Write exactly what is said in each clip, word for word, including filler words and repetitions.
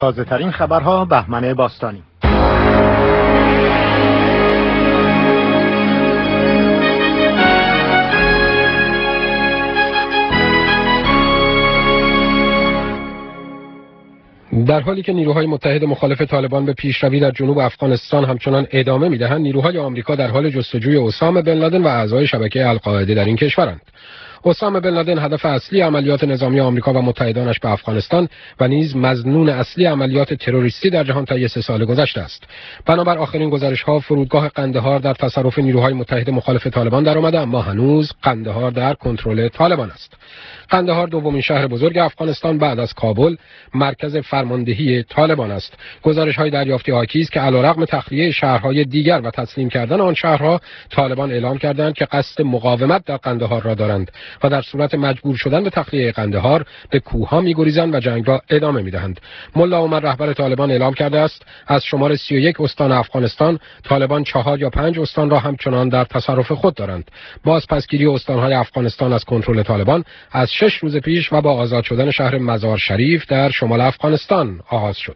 تازه ترین خبرها بهمن باستانی. در حالی که نیروهای متحد مخالف طالبان به پیشروی در جنوب افغانستان همچنان ادامه می‌دهند، نیروهای آمریکا در حال جستجوی اسامه بن لادن و اعضای شبکه القاعده در این کشورند. اسامه بن لادن هدف اصلی عملیات نظامی آمریکا و متحدانش به افغانستان و نیز مظنون اصلی عملیات تروریستی در جهان طی سه سال گذشته است. بنابر آخرین گزارش‌ها، فرودگاه قندهار در تصرف نیروهای متحد مخالف طالبان درآمده، اما هنوز قندهار در کنترل طالبان است. قندهار دومین شهر بزرگ افغانستان بعد از کابل مرکز فرماندهی طالبان است. گزارش‌های دریافتی حاکی است که علیرغم تخلیه شهرهای دیگر و تسلیم کردن آن شهرها، طالبان اعلام کردند که قصد مقاومت در قندهار را دارند و در صورت مجبور شدن به تخلیه قندهار به کوهها می‌گریزند و جنگ را ادامه می‌دهند. ملا عمر رهبر طالبان اعلام کرده است از شمار سی و یک استان افغانستان، طالبان چهار یا پنج استان را همچنان در تصرف خود دارند. بازپسگیری استان‌های افغانستان از کنترل طالبان از شش روز پیش و با آزاد شدن شهر مزار شریف در شمال افغانستان آغاز شد.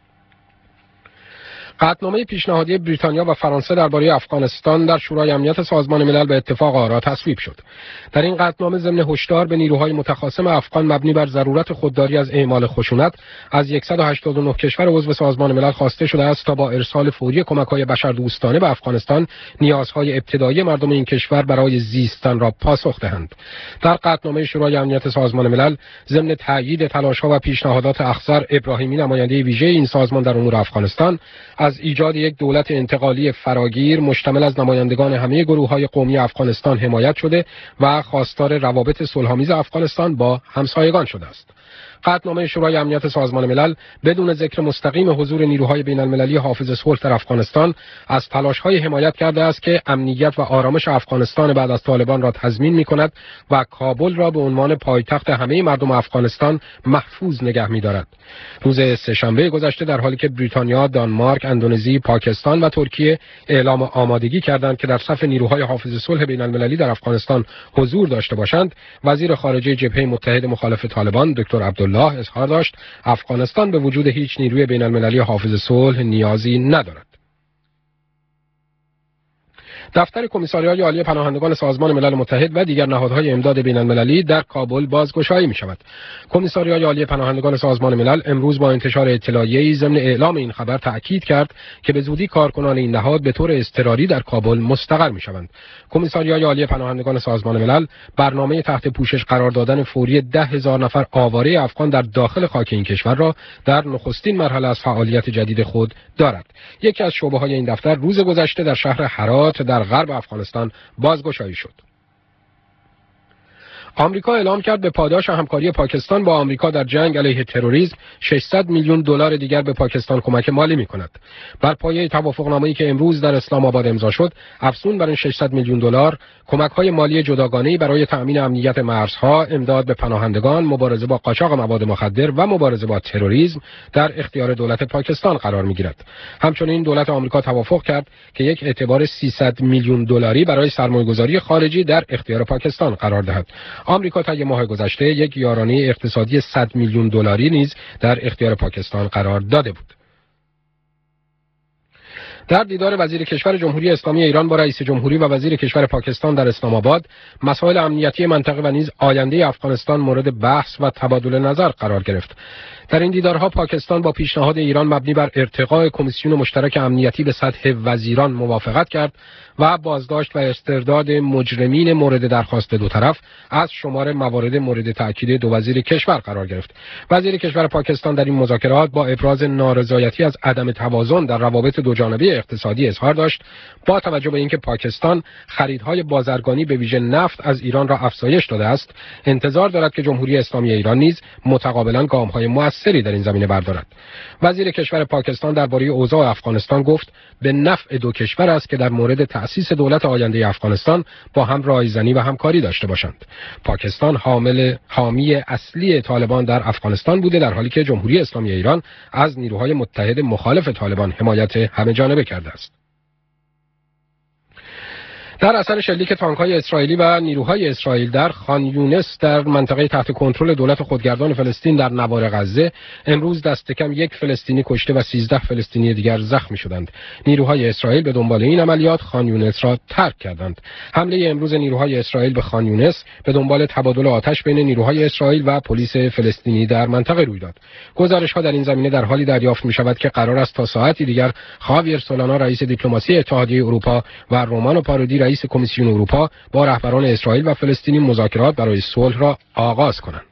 قطعنامه پیشنهادی بریتانیا و فرانسه درباره افغانستان در شورای امنیت سازمان ملل به اتفاق آرا تصویب شد. در این قطعنامه ضمن هشدار به نیروهای متخاصم افغان مبنی بر ضرورت خودداری از اعمال خشونت از صد و هشتاد و نه کشور عضو سازمان ملل خواسته شده است تا با ارسال فوری کمک‌های بشردوستانه به افغانستان نیازهای ابتدایی مردم این کشور برای زیستن را پاسخ دهند. در قطعنامه شورای امنیت سازمان ملل ضمن تأیید تلاش‌ها و پیشنهادات اخضر ابراهیمی، نماینده ویژه این سازمان در امور افغانستان، از ایجاد یک دولت انتقالی فراگیر مشتمل از نمایندگان همه گروه‌های قومی افغانستان حمایت شده و خواستار روابط صلح‌آمیز افغانستان با همسایگان شده است. قطعنامه شورای امنیت سازمان ملل بدون ذکر مستقیم حضور نیروهای بین‌المللی حافظ صلح در افغانستان از تلاش‌های حمایت کرده است که امنیت و آرامش افغانستان بعد از طالبان را تضمین می‌کند و کابل را به عنوان پایتخت همه مردم افغانستان محفوظ نگه می‌دارد. روز سه‌شنبه گذشته در حالی که بریتانیا، دانمارک، اندونزی، پاکستان و ترکیه اعلام آمادگی کردند که در صف نیروهای حافظ صلح بین‌المللی در افغانستان حضور داشته باشند، وزیر خارجه جبهه متحد مخالف طالبان دکتر عبدالله اظهار داشت افغانستان به وجود هیچ نیروی بین‌المللی حافظ صلح نیازی ندارد. دفتر کمیساریای عالی پناهندگان سازمان ملل متحد و دیگر نهادهای امداد بین‌المللی در کابل بازگشایی می‌شود. کمیساریای عالی پناهندگان سازمان ملل امروز با انتشار اطلاعیه‌ای ضمن اعلام این خبر تأکید کرد که به زودی کارکنان این نهاد به طور اضطراری در کابل مستقر می‌شوند. کمیساریای عالی پناهندگان سازمان ملل برنامه تحت پوشش قرار دادن فوری ده هزار نفر آواره افغان در داخل خاک این کشور را در نخستین مرحله از فعالیت جدید خود دارد. یکی از شعبه‌های این دفتر روز گذشته در شهر هرات در غرب افغانستان بازگشایی شد. آمریکا اعلام کرد به پاداش همکاری پاکستان با آمریکا در جنگ علیه تروریسم ششصد میلیون دلار دیگر به پاکستان کمک مالی می‌کند. بر پایه توافقنامه‌ای که امروز در اسلام آباد امضا شد، افزون بر این ششصد میلیون دلار کمک‌های مالی جداگانه‌ای برای تأمین امنیت مرزها، امداد به پناهندگان، مبارزه با قاچاق مواد مخدر و مبارزه با تروریسم در اختیار دولت پاکستان قرار می‌گیرد. همچنین دولت آمریکا توافق کرد که یک اعتبار سیصد میلیون دلاری برای سرمایه‌گذاری خارجی در اختیار پاکستان قرار دهد. آمریکا طی ماه گذشته یک یارانه اقتصادی صد میلیون دلاری نیز در اختیار پاکستان قرار داده بود. در دیدار وزیر کشور جمهوری اسلامی ایران با رئیس جمهوری و وزیر کشور پاکستان در اسلام آباد، مسائل امنیتی منطقه و نیز آینده افغانستان مورد بحث و تبادل نظر قرار گرفت. در این دیدارها پاکستان با پیشنهاد ایران مبنی بر ارتقاء کمیسیون مشترک امنیتی به سطح وزیران موافقت کرد و بازداشت و استرداد مجرمین مورد درخواست دو طرف از شمار موارد مورد تأکید دو وزیر کشور قرار گرفت. وزیر کشور پاکستان در این مذاکرات با ابراز نارضایتی از عدم توازن در روابط دو جانبه اقتصادی اظهار داشت با توجه به اینکه پاکستان خریدهای بازرگانی به ویژه نفت از ایران را افزایش داده است، انتظار دارد که جمهوری اسلامی ایران نیز متقابلا گام‌های مؤثری در این زمینه بردارد. وزیر کشور پاکستان درباره اوضاع افغانستان گفت به نفع دو کشور است که در مورد تأسیس دولت آینده افغانستان با هم رایزنی و همکاری داشته باشند. پاکستان حامل حامی اصلی طالبان در افغانستان بوده، در حالی که جمهوری اسلامی ایران از نیروهای متحد مخالف طالبان حمایت همه‌جانبه کرده است. در اثر شلیک تانک‌های اسرائیلی و نیروهای اسرائیل در خان یونس در منطقه تحت کنترل دولت خودگردان فلسطین در نوار غزه، امروز دست کم یک فلسطینی کشته و سیزده فلسطینی دیگر زخمی شدند. نیروهای اسرائیل به دنبال این عملیات خان یونس را ترک کردند. حمله امروز نیروهای اسرائیل به خان یونس به دنبال تبادل آتش بین نیروهای اسرائیل و پلیس فلسطینی در منطقه روی داد. گزارش‌ها در این زمینه در حالی دریافت می‌شود که قرار است تا ساعتی دیگر خاویر سولانا رئیس دیپلماسی اتحادیه اروپا و رومانو پارودی رئیس کمیسیون اروپا با رهبران اسرائیل و فلسطینی مذاکرات برای صلح را آغاز کنند.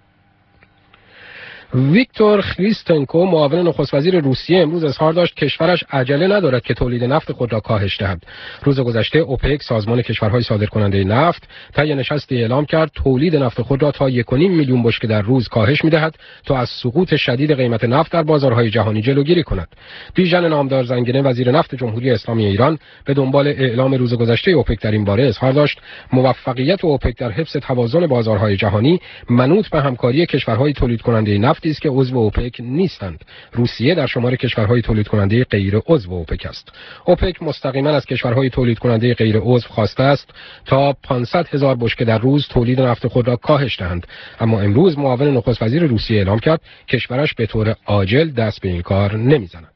ویکتور خریستنکو معاون نخست وزیر روسیه امروز اظهار داشت کشورش عجله ندارد که تولید نفت خود را کاهش دهد. روز گذشته اوپک سازمان کشورهای صادرکننده نفت طی نشستی اعلام کرد تولید نفت خود را تا یک و نیم میلیون بشکه در روز کاهش می‌دهد تا از سقوط شدید قیمت نفت در بازارهای جهانی جلوگیری کند. بیژن نامدار زنگنه وزیر نفت جمهوری اسلامی ایران به دنبال اعلام روز گذشته اوپک در این باره اظهار داشت موفقیت اوپک در حفظ توازن بازارهای جهانی منوط به همکاری کشورهای تولید کننده نفت است که عضو اوپک نیستند. روسیه در شمار کشورهای تولید کننده غیر عضو اوپک است. اوپک مستقیما از کشورهای تولید کننده غیر عضو خواسته است تا پانصد هزار بشکه در روز تولید نفت خود را کاهش دهند، اما امروز معاون نخست وزیر روسیه اعلام کرد کشورش به طور عاجل دست به این کار نمیزند.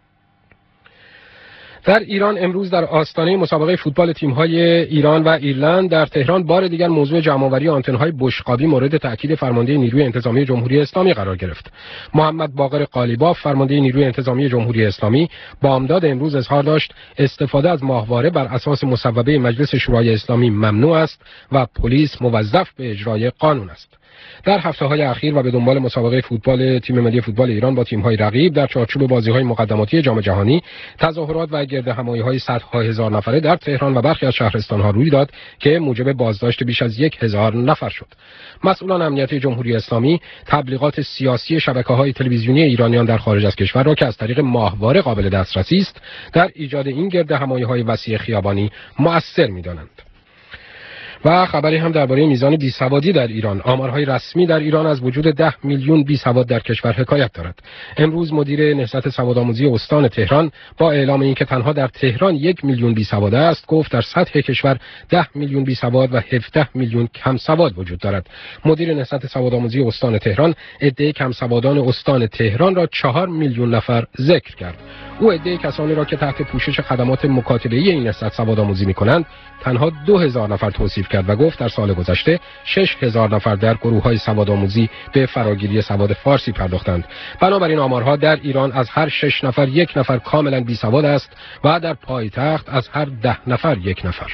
در ایران امروز در آستانه مسابقه فوتبال تیم‌های ایران و ایرلند در تهران بار دیگر موضوع جمع‌آوری آنتن‌های بشقابی مورد تأکید فرمانده نیروی انتظامی جمهوری اسلامی قرار گرفت. محمد باقر قالیباف فرمانده نیروی انتظامی جمهوری اسلامی بامداد امروز اظهار داشت استفاده از ماهواره بر اساس مصوبه مجلس شورای اسلامی ممنوع است و پلیس موظف به اجرای قانون است. در هفته‌های اخیر و به دنبال مسابقه فوتبال تیم ملی فوتبال ایران با تیم‌های رقیب در چارچوب بازی‌های مقدماتی جام جهانی، تظاهرات و گردهمایی‌های صدها هزار نفره در تهران و برخی از شهرستان‌ها روی داد که موجب بازداشت بیش از یک هزار نفر شد. مسئولان امنیتی جمهوری اسلامی تبلیغات سیاسی شبکه‌های تلویزیونی ایرانیان در خارج از کشور را که از طریق ماهواره قابل دسترسی است، در ایجاد این گردهمایی‌های وسیع خیابانی مؤثر می‌دانند. و خبری هم درباره میزان بیسوادی در ایران. آمارهای رسمی در ایران از وجود ده میلیون بیسواد در کشور حکایت دارد. امروز مدیر نهضت سوادآموزی استان تهران با اعلام اینکه تنها در تهران یک میلیون بیسواد است، گفت در سطح کشور ده میلیون بیسواد و هفده میلیون کم سواد وجود دارد. مدیر نهضت سوادآموزی استان تهران عده کم سوادان استان تهران را چهار میلیون نفر ذکر کرد. او عده کسانی را که تحت پوشش خدمات مکاتبه‌ای این نهضت سوادآموزی می‌کنند تنها دو هزار نفر توصیف کرد و گفت در سال گذشته شش هزار نفر در گروه‌های سوادآموزی به فراگیری سواد فارسی پرداختند. بنابراین آمارها در ایران از هر شش نفر یک نفر کاملا بیسواد است و در پایتخت از هر ده نفر یک نفر.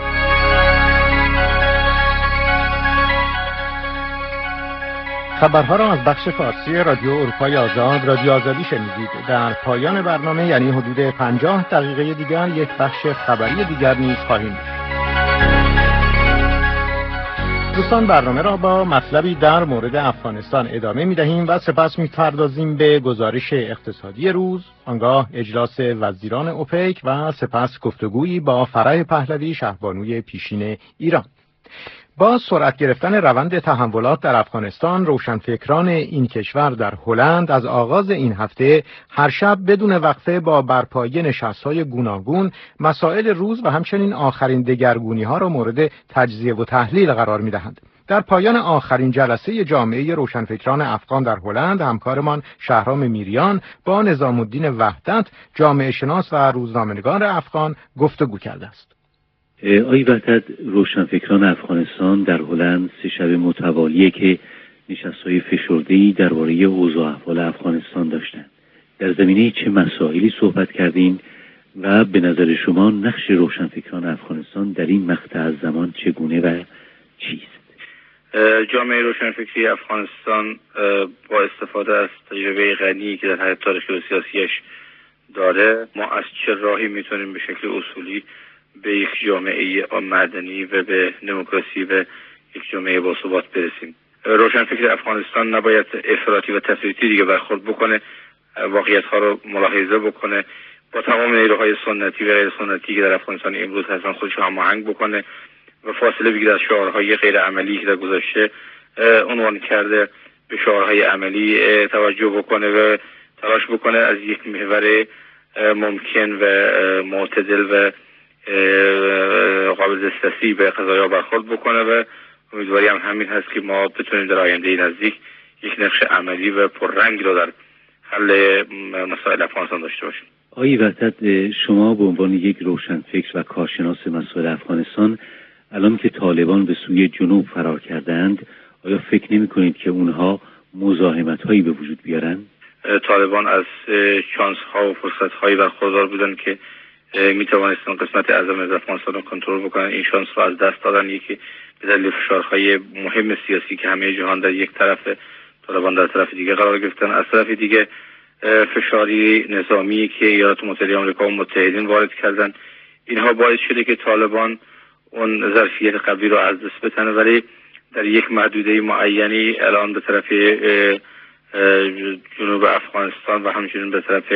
خبرها را از بخش فارسی رادیو اروپای آزاد رادیو آزادی شنیدید. در پایان برنامه یعنی حدود پنجاه دقیقه دیگر یک بخش خبری دیگر نیز خواهیم داشت. دوستان برنامه را با مطلبی در مورد افغانستان ادامه می‌دهیم و سپس می‌پردازیم به گزارش اقتصادی روز، آنگاه اجلاس وزیران اوپک و سپس گفتگویی با فرح پهلوی شهبانوی پیشین ایران. با سرعت گرفتن روند تحولات در افغانستان، روشنفکران این کشور در هلند از آغاز این هفته هر شب بدون وقفه با برپایی نشست‌های گوناگون مسائل روز و همچنین آخرین دگرگونی‌ها را مورد تجزیه و تحلیل قرار می‌دهند. در پایان آخرین جلسه جامعه روشنفکران افغان در هلند، همکارمان شهرام میریان با نظام الدین وحدت، جامعه شناس و روزنامه‌نگار افغان گفتگو کرده است. آقای وحدت، روشنفکران افغانستان در هلند سه شب متوالیه که نشست‌های فشرده‌ای درباره اوضاع احوال افغانستان داشتند. در زمینه چه مسائلی صحبت کردین و به نظر شما نقش روشنفکران افغانستان در این مقطع از زمان چگونه و چیست؟ جامعه روشنفکری افغانستان با استفاده از تجربه غنی که در حیات تاریخی و سیاسیش داره، ما از چه راهی میتونیم به شکل اصولی به یک جامعه مدنی و به دموکراسی و یک جامعه باثبات برسیم. روشنفکر افغانستان نباید افراطی و تفریطی دیگه برخورد بکنه، واقعیت‌ها رو ملاحظه بکنه، با تمام نیروهای سنتی و غیر سنتی که در افغانستان امروز هستن خودش رو هماهنگ بکنه و فاصله بگیره از شعارهای غیر عملی که در گذشته عنوان کرده، به شعارهای عملی توجه بکنه و تلاش بکنه از یک محور ممکن و معتدل و قابل دسترسی به قضایا برخورد بکنه و امیدواری هم همین هست که ما بتونیم در آینده نزدیک یک نقش عملی و پررنگ رو در حل مسائل افغانستان داشته باشیم. آقای وحدت، شما به عنوان یک روشنفکر و کارشناس مسائل افغانستان، الان که طالبان به سوی جنوب فرار کردند، آیا فکر نمی کنید که اونها مزاحمت هایی به وجود بیارن؟ طالبان از شانس ها و فرصت هایی برخوردار بودن که می توانستن قسمت اعظم از افغانستان رو کنترل بکنن. این شانس رو از دست دادن، یکی به دلیل فشارهای مهم سیاسی که همه جهان در یک طرف، طالبان در طرف دیگه قرار گرفتن، از طرف دیگه فشاری نظامی که ایالات متحده آمریکا و متحدین وارد کردن. اینها باعث شده که طالبان اون ظرفیت قبلی رو از دست بتنه، ولی در یک محدوده معینی الان به طرف جنوب افغانستان و همچنین به طرف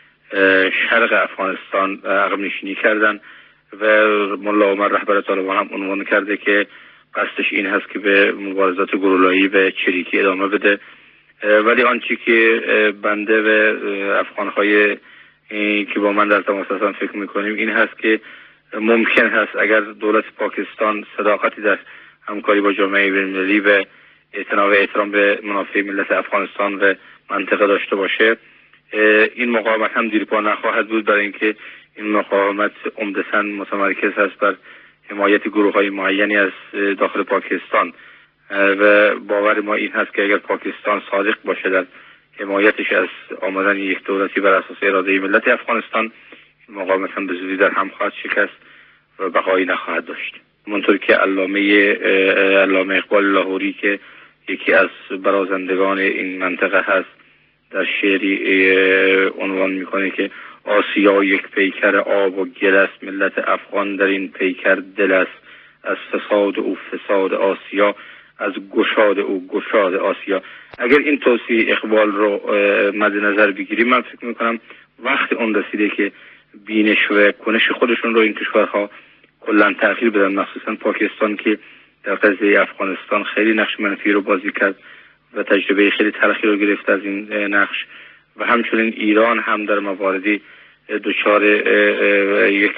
شرق افغانستان عقب نشینی کردن و ملا عمر رهبر طالبان هم عنوان کرده که قصدش این هست که به مبارزات گروهایی به چریکی ادامه بده. ولی آنچه که بنده و افغانهای که با من در تماس هستن فکر میکنیم این هست که ممکن هست اگر دولت پاکستان صداقتی در همکاری با جامعه بین‌المللی و اعتنا و احترام به منافع ملت افغانستان و منطقه داشته باشه، این مقاومت هم دیر پا نخواهد بود، برای اینکه این مقاومت عمدتاً متمرکز هست بر حمایت گروه‌های معینی از داخل پاکستان و باور ما این هست که اگر پاکستان صادق باشه در حمایتش از آمدن یک دولتی بر اساس اراده ملت افغانستان، مقاومت هم به زودی در هم خواهد شکست و بقایی نخواهد داشت. همونطور که علامه علامه اقبال لاهوری که یکی از برازندگان این منطقه هست در شعری عنوان میکنه که آسیا یک پیکر آب و گل است، ملت افغان در این پیکر دل است، از فساد او فساد آسیا، از گشاد او گشاد آسیا. اگر این توصیه اقبال رو مد نظر بگیریم، من فکر میکنم وقت اون رسیده که بینش و کنش خودشون رو این کشورها کلا تغییر بدن، مخصوصا پاکستان که در قضیه افغانستان خیلی نقش منفی رو بازی کرد و تجربه خیلی تلخی رو گرفت از این نقش، و همچنین ایران هم در مواردی دچار یک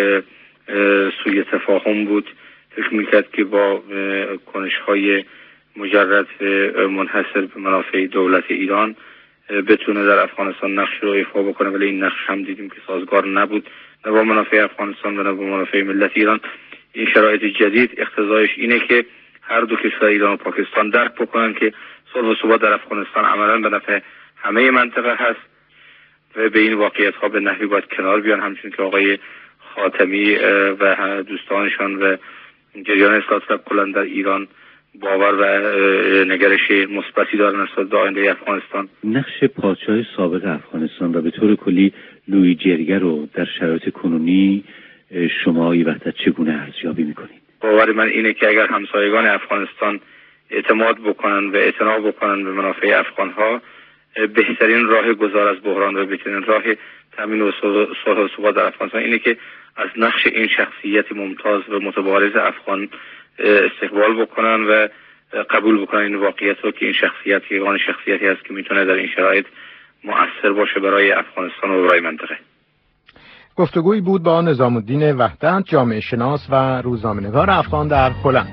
سوء تفاهم بود، فکر میکرد که با کنش‌های مجرد منحصر به منافع دولت ایران بتونه در افغانستان نقش رو ایفا بکنه، ولی این نقش هم دیدیم که سازگار نبود، نه با منافع افغانستان و نه با منافع ملت ایران. این شرایط جدید اقتضایش اینه که هر دو کشور ایران و پاکستان درک بکنن که صلح و ثبات در افغانستان عملاً به نفع همه منطقه هست و به این واقعیت ها به نحوی باید کنار بیان، همچنین که آقای خاتمی و دوستانشان و جریان اصلاح طلب کلاً در ایران باور و نگرش مثبتی دارن نسبت به آینده افغانستان. نقش پادشاه سابق افغانستان و به طور کلی لویی جرگه رو در شرایط کنونی شما ای وحدت چگونه ارزیابی میکنید؟ باور من اینه که اگر همسایگان افغانستان اعتماد بکنن و اعتنا بکنن به منافع افغانها، بهترین راه گذار از بحران و بهترین راه تامین و صلح و ثبات در افغانستان اینه که از نقش این شخصیت ممتاز و متبارز افغان استقبال بکنن و قبول بکنن این واقعیت رو که این شخصیت یگانه شخصیتی هست که میتونه در این شرایط مؤثر باشه برای افغانستان و برای منطقه. گفتگویی بود با نظام الدین وحدت، جامعه شناس و روزنامه‌نگار افغان در هلند.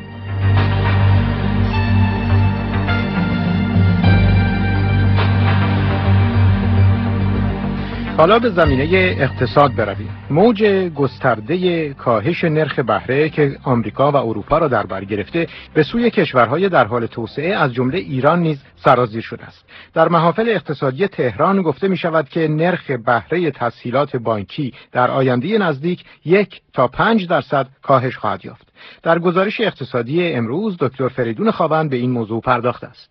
حالا به زمینه اقتصاد برویم. موج گسترده کاهش نرخ بهره که آمریکا و اروپا را در بر گرفته به سوی کشورهای در حال توسعه از جمله ایران نیز سرازیر شده است. در محافل اقتصادی تهران گفته می شود که نرخ بهره تسهیلات بانکی در آینده نزدیک یک تا پنج درصد کاهش خواهد یافت. در گزارش اقتصادی امروز دکتر فریدون خاوند به این موضوع پرداخته است.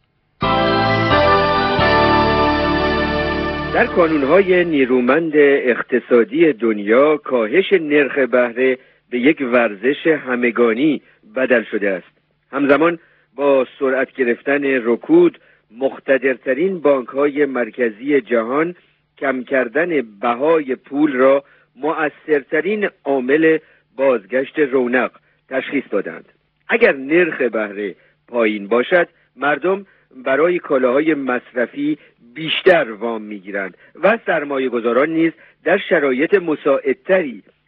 در کانونهای نیرومند اقتصادی دنیا کاهش نرخ بهره به یک ورزش همگانی بدل شده است. همزمان با سرعت گرفتن رکود، مقتدرترین بانک‌های مرکزی جهان کم کردن بهای پول را مؤثرترین عامل بازگشت رونق تشخیص دادند. اگر نرخ بهره پایین باشد، مردم برای کالاهای مصرفی بیشتر وام میگیرند و سرمایه گذاران نیز در شرایط مساعدتری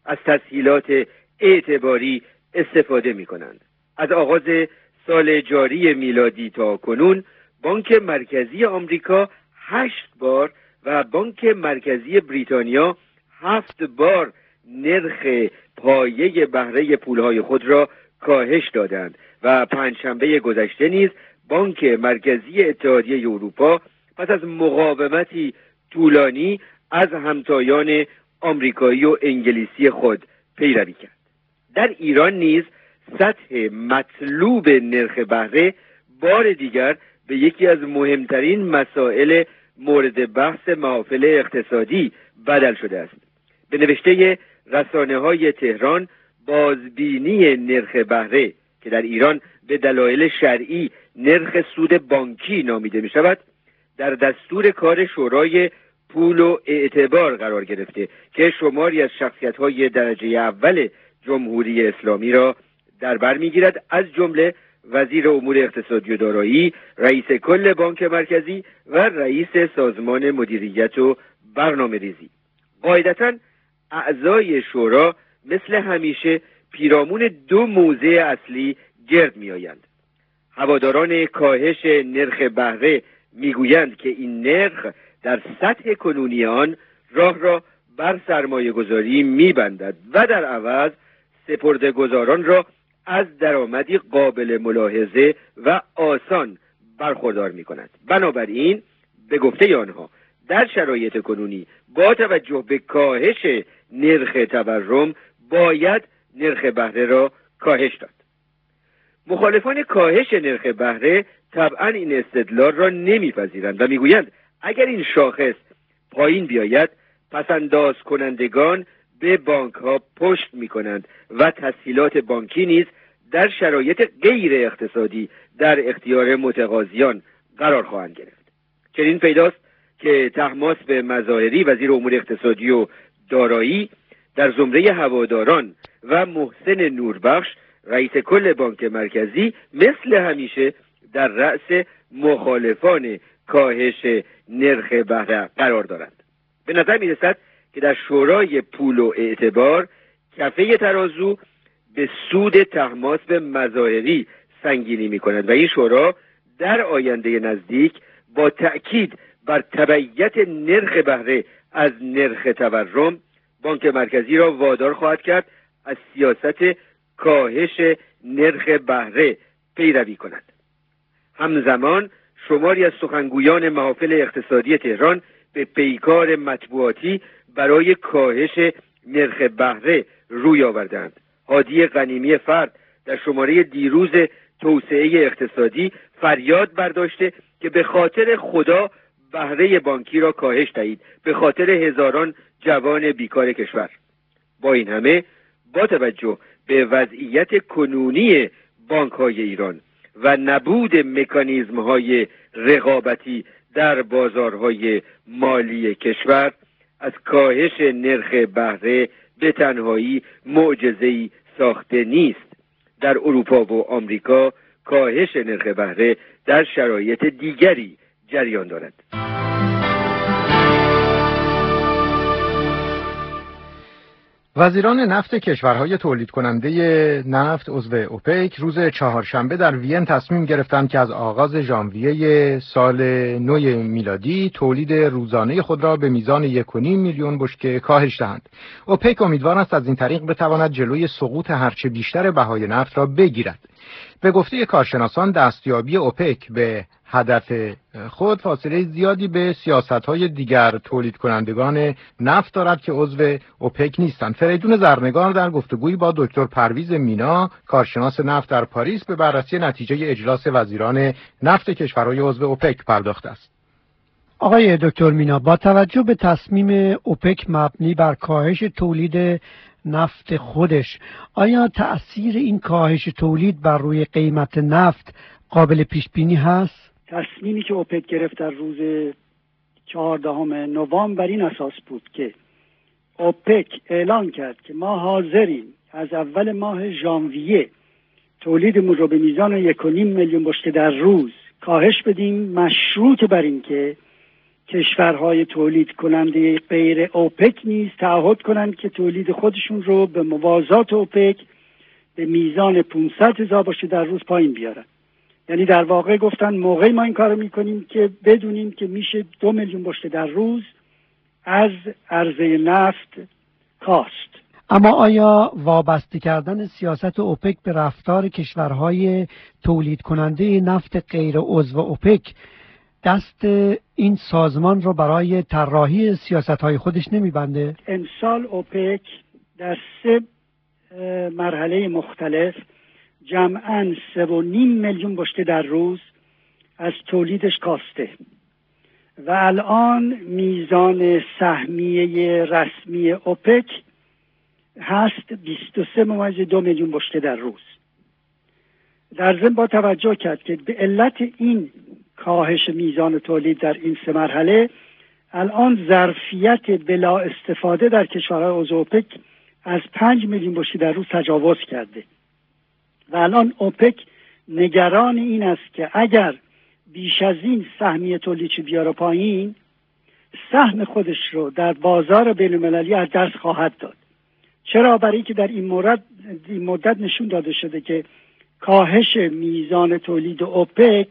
از تسهیلات اعتباری استفاده می کنند. از آغاز سال جاری میلادی تا کنون بانک مرکزی آمریکا هشت بار و بانک مرکزی بریتانیا هفت بار نرخ پایه بهره پولهای خود را کاهش دادند و پنجشنبه گذشته نیز بانک مرکزی اتحادیه اروپا پس از مقاومتی طولانی از همتایان آمریکایی و انگلیسی خود پیروی کرد. در ایران نیز سطح مطلوب نرخ بهره بار دیگر به یکی از مهمترین مسائل مورد بحث محافل اقتصادی بدل شده است. به نوشته رسانه‌های تهران، بازبینی نرخ بهره که در ایران به دلایل شرعی نرخ سود بانکی نامیده می شود، در دستور کار شورای پول و اعتبار قرار گرفته که شماری از شخصیت‌های درجه اول جمهوری اسلامی را در بر می‌گیرد، از جمله وزیر امور اقتصادی و دارایی، رئیس کل بانک مرکزی و رئیس سازمان مدیریت و برنامه‌ریزی. قاعدتاً اعضای شورا مثل همیشه پیرامون دو موضع اصلی گرد می‌آیند. هواداران کاهش نرخ بهره می‌گویند که این نرخ در سطح کنونی آن راه را بر سرمایه گذاری می‌بندد و در عوض سپرده‌گذاران را از درآمدی قابل ملاحظه و آسان برخوردار می‌کند. بنابراین به گفته آنها در شرایط کنونی با توجه به کاهش نرخ تورم باید نرخ بهره را کاهش داد. مخالفان کاهش نرخ بهره طبعا این استدلال را نمیپذیرند و میگویند اگر این شاخص پایین بیاید پسنداز کنندگان به بانک ها پشت می کنند و تسهیلات بانکی نیز در شرایط غیر اقتصادی در اختیار متقاضیان قرار خواهند گرفت. چنین پیداست که طهماسب مظاهری وزیر امور اقتصادی و دارایی در زمره هواداران و محسن نوربخش رئیس کل بانک مرکزی مثل همیشه در رأس مخالفان کاهش نرخ بهره قرار دارند. به نظر می رسد که در شورای پول و اعتبار کفه ترازو به سود طهماسب مظاهری سنگینی می کند و این شورا در آینده نزدیک با تأکید بر تبعیت نرخ بهره از نرخ تورم بانک مرکزی را وادار خواهد کرد از سیاست کاهش نرخ بهره پیروی کند. همزمان شماری از سخنگویان محافل اقتصادی تهران به پیکار مطبوعاتی برای کاهش نرخ بهره روی آوردند. هادی غنیمی فرد در شماره دیروز توسعه اقتصادی فریاد برداشته که به خاطر خدا بهره بانکی را کاهش دهید، به خاطر هزاران جوان بیکار کشور. با این همه با توجه به وضعیت کنونی بانک‌های ایران و نبود مکانیزم‌های رقابتی در بازارهای مالی کشور از کاهش نرخ بهره به تنهایی معجزه‌ای ساخته نیست. در اروپا و آمریکا کاهش نرخ بهره در شرایط دیگری جریان دارد. وزیران نفت کشورهای تولید کننده نفت عضو اوپک روز چهارشنبه در وین تصمیم گرفتند که از آغاز ژانویه سال نو میلادی تولید روزانه خود را به میزان یک و نیم میلیون بشکه کاهش دهند. اوپک امیدوار است از این طریق بتواند جلوی سقوط هرچه بیشتر بهای نفت را بگیرد. به گفته کارشناسان دستیابی اوپک به هدف خود فاصله زیادی به سیاست‌های دیگر تولید کنندگان نفت دارد که عضو اوپک نیستند. فریدون زرنگار در گفتگویی با دکتر پرویز مینا کارشناس نفت در پاریس به بررسی نتیجه اجلاس وزیران نفت کشورهای عضو اوپک پرداخته است. آقای دکتر مینا، با توجه به تصمیم اوپک مبنی بر کاهش تولید نفت خودش، آیا تأثیر این کاهش تولید بر روی قیمت نفت قابل پیش بینی هست؟ تصمیمی که اوپک گرفت در روز چهاردهم نوامبر بر این اساس بود که اوپک اعلان کرد که ما حاضریم از اول ماه ژانویه تولیدمون رو به میزان یک و نیم میلیون بشکه در روز کاهش بدیم، مشروط بر این که کشورهای تولید کننده غیر اوپک نیز تعهد کنند که تولید خودشون رو به موازات اوپک به میزان پانصد هزار بشکه در روز پایین بیارن. یعنی در واقع گفتن موقعی ما این کارو میکنیم که بدونیم که میشه دو میلیون بشکه در روز از عرضه نفت کاست. اما آیا وابسته کردن سیاست اوپک به رفتار کشورهای تولید کننده نفت غیر عضو اوپک دست این سازمان رو برای طراحی سیاست‌های خودش نمیبنده؟ امسال اوپک در سه مرحله مختلف جمعاً سه و نیم میلیون بشکه در روز از تولیدش کاسته و الان میزان سهمیه رسمی اوپک هست بیست و سه ممیز دو میلیون بشکه در روز. در ضمن با توجه کرد که به علت این کاهش میزان تولید در این سه مرحله الان ظرفیت بلا استفاده در کشورهای عضو اوپک از پنج میلیون بشکه در روز تجاوز کرده و الان اوپک نگران این است که اگر بیش از این سهمیه تولیدش بیاره پایین، سهم خودش رو در بازار بین‌المللی از دست خواهد داد. چرا؟ برای که در این مورد این مدت نشون داده شده که کاهش میزان تولید اوپک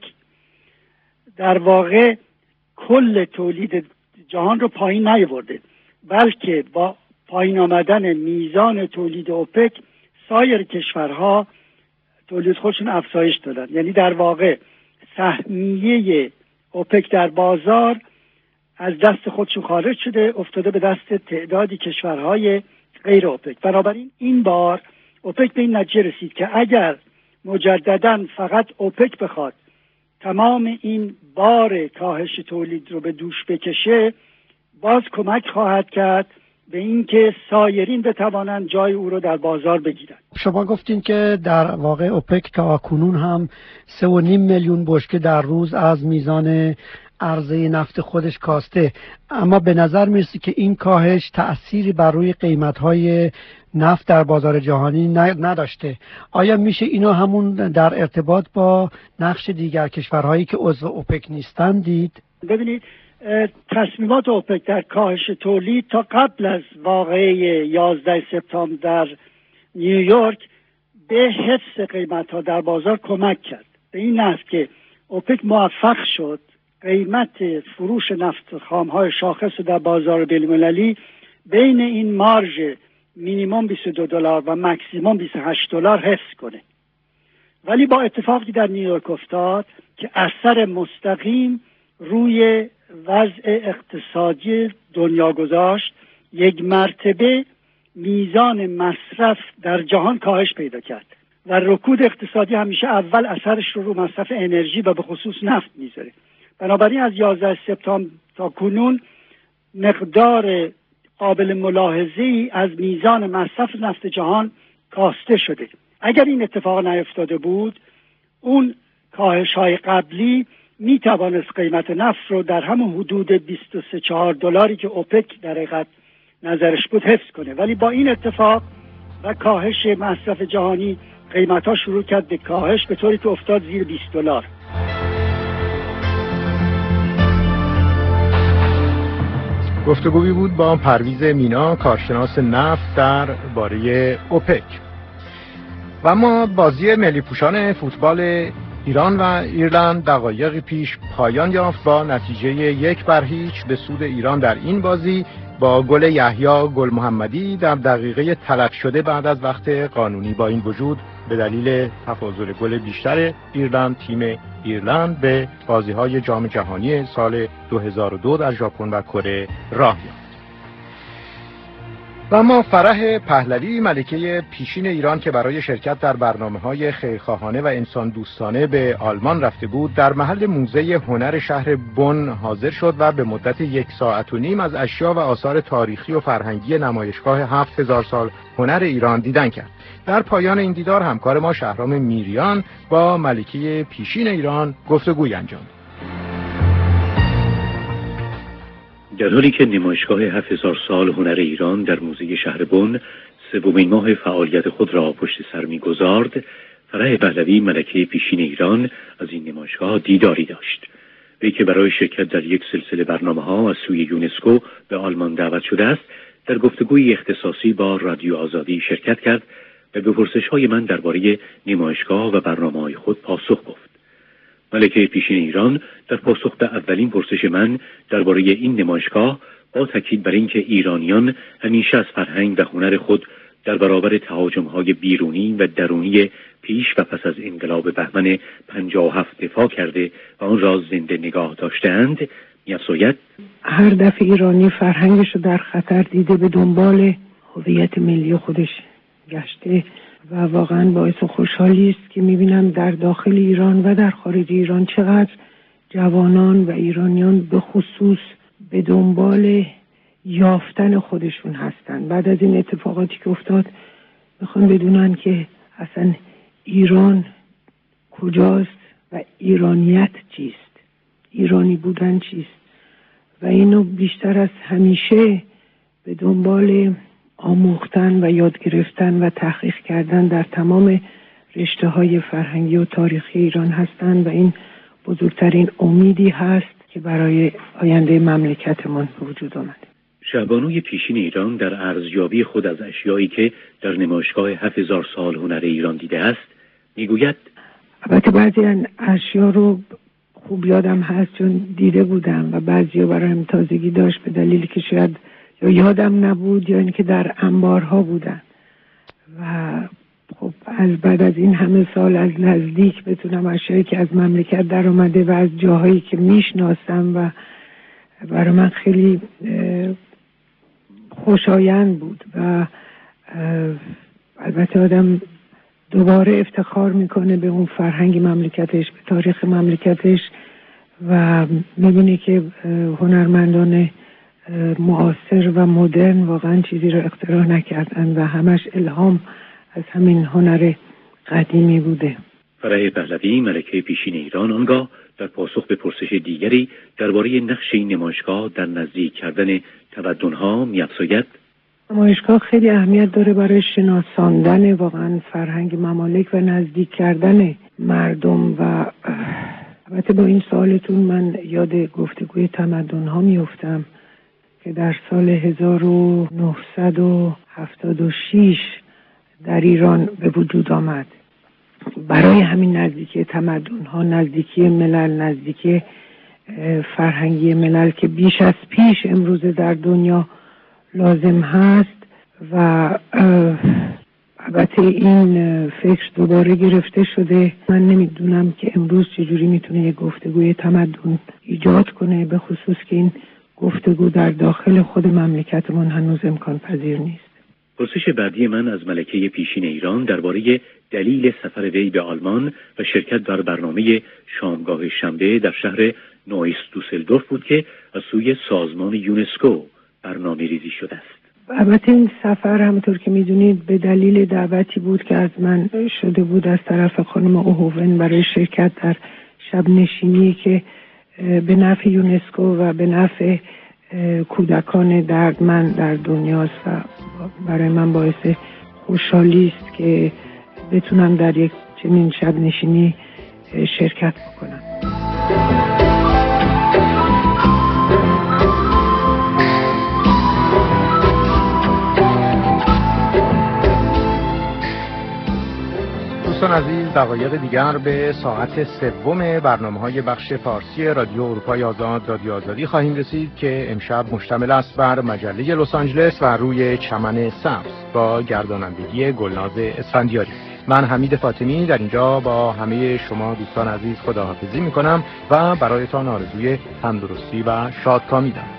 در واقع کل تولید جهان رو پایین نیاورده، بلکه با پایین آمدن میزان تولید اوپک سایر کشورها تولید خودشون افزایش دادن. یعنی در واقع سهمیه اوپک در بازار از دست خودشون خارج شده، افتاده به دست تعدادی کشورهای غیر اوپک. بنابراین این بار اوپک به این نتیجه رسید که اگر مجدداً فقط اوپک بخواد تمام این بار کاهش تولید رو به دوش بکشه، باز کمک خواهد کرد به اینکه سایرین بتوانند جای او رو در بازار بگیرند. شما گفتین که در واقع اوپک تا کنون هم سه و نیم میلیون بشکه در روز از میزان عرضه نفت خودش کاسته، اما به نظر میرسه که این کاهش تأثیری بر روی قیمت‌های نفت در بازار جهانی نداشته. آیا میشه اینو همون در ارتباط با نقش دیگر کشورهایی که عضو اوپک نیستند دید؟ ببینید، تصمیمات اوپک در کاهش تولید تا قبل از واقعه یازده سپتامبر در نیویورک به حفظ قیمت‌ها در بازار کمک کرد. به این نحو که اوپک موفق شد قیمت فروش نفت خام‌های شاخص در بازار بین‌المللی بین این مارژ مینیمم بیست و دو دلار و مکسیمم بیست و هشت دلار حفظ کنه. ولی با اتفاقی در نیویورک افتاد که اثر مستقیم روی وضع اقتصادی دنیا گذاشت، یک مرتبه میزان مصرف در جهان کاهش پیدا کرد و رکود اقتصادی همیشه اول اثرش رو رو مصرف انرژی و به خصوص نفت میذاره. بنابراین از یازده سپتامبر تا کنون مقدار قابل ملاحظه‌ای از میزان مصرف نفت جهان کاسته شده. اگر این اتفاق نیفتاده بود، اون کاهش‌های قبلی می توانست قیمت نفت رو در همون حدود بیست و سه چهار دلاری که اوپک در حقیقت نظرش بود حفظ کنه. ولی با این اتفاق و کاهش مصرف جهانی قیمت‌ها شروع کرد به کاهش، به طوری که افتاد زیر بیست دلار. گفتگویی بود با پرویز مینا، کارشناس نفت در باره اوپک. و اما بازی ملی پوشان فوتبال ایران و ایرلند دقایقی پیش پایان یافت با نتیجه یک بر هیچ به سود ایران در این بازی با گل یحیی گل محمدی در دقیقه تلف شده بعد از وقت قانونی. با این وجود به دلیل تفاضل گل بیشتر ایرلند، تیم ایرلند به بازی‌های جام جهانی سال دو هزار و دو در ژاپن و کره راه یافت. و اما فرح پهلوی، ملکه پیشین ایران که برای شرکت در برنامه‌های خیرخواهانه و انسان دوستانه به آلمان رفته بود، در محل موزه هنر شهر بن حاضر شد و به مدت یک ساعت و نیم از اشیا و آثار تاریخی و فرهنگی نمایشگاه هفت هزار سال هنر ایران دیدن کرد. در پایان این دیدار همکار ما شهرام میریان با ملکه پیشین ایران گفتگوی انجام داد. در حالی که نمایشگاه هفت هزار سال هنر ایران در موزه شهر بن سومین ماه فعالیت خود را پشت سر می‌گذارد، فرح پهلوی، ملکه پیشین ایران، از این نمایشگاه دیداری داشت. وی که برای شرکت در یک سلسله برنامه‌ها از سوی یونسکو به آلمان دعوت شده است، در گفتگوی اختصاصی با رادیو آزادی شرکت کرد و به پرسش‌های من درباره نمایشگاه و برنامه‌های خود پاسخ گفت. ملکه پیشین ایران در پاسخ به اولین پرسش من درباره این نمایشگاه با تاکید بر اینکه ایرانیان همیشه از فرهنگ و هنر خود در برابر تهاجم‌های بیرونی و درونی پیش و پس از انقلاب بهمن پنجاه و هفت دفاع کرده و آن را زنده نگاه داشته‌اند، می‌افزاید هر دفعه ایرانی فرهنگش رو در خطر دیده به دنبال هویت ملی خودش گشته و واقعا باعث خوشحالی است که می‌بینم در داخل ایران و در خارج ایران چقدر جوانان و ایرانیان به خصوص به دنبال یافتن خودشون هستن. بعد از این اتفاقاتی که افتاد میخوان بدونن که اصلا ایران کجاست و ایرانیت چیست، ایرانی بودن چیست، و اینو بیشتر از همیشه به دنبال آموختن و یاد گرفتن و تحقیق کردن در تمام رشته های فرهنگی و تاریخی ایران هستند و این بزرگترین امیدی هست که برای آینده مملکتمان وجود آمده. شعبانوی پیشین ایران در ارزیابی خود از اشیایی که در نمایشگاه هفت هزار سال هنر ایران دیده است میگوید البته بعضی از اشیا رو خوب یادم هست چون دیده بودم و بعضی ها برایم تازگی داشت به دلیلی که شاید یا یادم نبود یا اینکه در انبارها بودن و خب از بعد از این همه سال از نزدیک بتونم اشیایی که از مملکت در اومده و از جاهایی که میشناسم و برای من خیلی خوشایند بود و البته آدم دوباره افتخار میکنه به اون فرهنگ مملکتش، به تاریخ مملکتش و میبینه که هنرمندان معاصر و مدرن واقعا چیزی رو اختراع نکردن و همش الهام از همین هنر قدیمی بوده. فرح پهلوی ملکه پیشین ایران آنگاه در پاسخ به پرسش دیگری درباره نقش این نمایشگاه در نزدیک کردن تمدن‌ها می‌افزاید نمایشگاه خیلی اهمیت داره برای شناساندن واقعا فرهنگ ممالک و نزدیک کردن مردم و البته با این سوالتون من یاد گفتگوی تمدن‌ها میافتم که در سال هزار و نهصد و هفتاد و شش در ایران به وجود آمد. برای همین نزدیکی تمدن‌ها، نزدیکی ملل، نزدیکی فرهنگی ملل که بیش از پیش امروز در دنیا لازم هست و البته این فکر دوباره گرفته شده. من نمیدونم که امروز چجوری میتونه یک گفتگوی تمدن ایجاد کنه، به خصوص که این گفتگو در داخل خود مملکتمون هنوز امکان پذیر نیست. پرسش بعدی من از ملکه پیشین ایران درباره دلیل سفر وی به آلمان و شرکت در برنامه شامگاه شنبه در شهر نویس دوسلدورف بود که از سوی سازمان یونسکو برنامه ریزی شده است. البته این سفر همونطور که میدونید به دلیل دعوتی بود که از من شده بود از طرف خانم اوهوون برای شرکت در شب نشینی که به نفع یونسکو و به نفع کودکان دردمند در دنیاست و برای من باعث خوشحالی است که بتونم در یک چنین شب نشینی شرکت بکنم. دوستان عزیز، دقایق دیگر به ساعت سوم برنامه‌های بخش فارسی رادیو اروپای آزاد رادیو آزادی خواهیم رسید که امشب مشتمل است بر مجله لس آنجلس و روی چمن سبز با گردانندگی گلناز اسفندیاری. من حمید فاطمی در اینجا با همه شما دوستان عزیز خداحافظی می‌کنم و برایتان آرزوی تندرستی و شادکامی دارم.